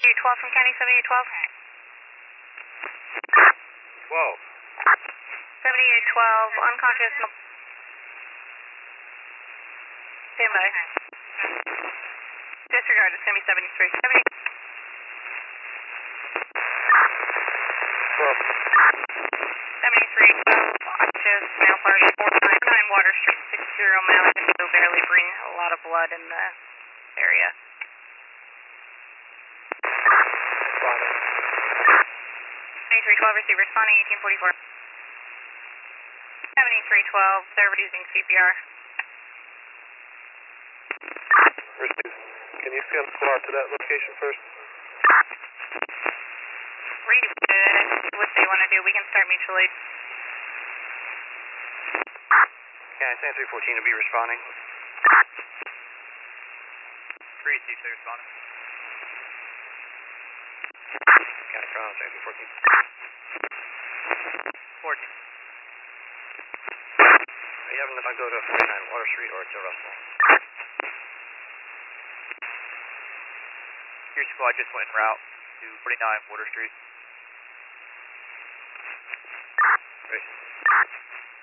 7812 from County 7812. 12. 7812, unconscious. Stand by. Disregard, it's going to be 73. 7312, unconscious, male party, 499 Water Street, 60 mile, barely bring a lot of blood in the area. 7312, receive responding 1844. 7312, they're using CPR. Receive. Can you send squad to that location first? Read what they want to do. We can start mutual aid. County 7314 to be responding. 3 CC responding. County Toronto 7314. 14. Are you having to go to 49 Water Street or to Russell? Your squad just went en route to 49 Water Street. Great.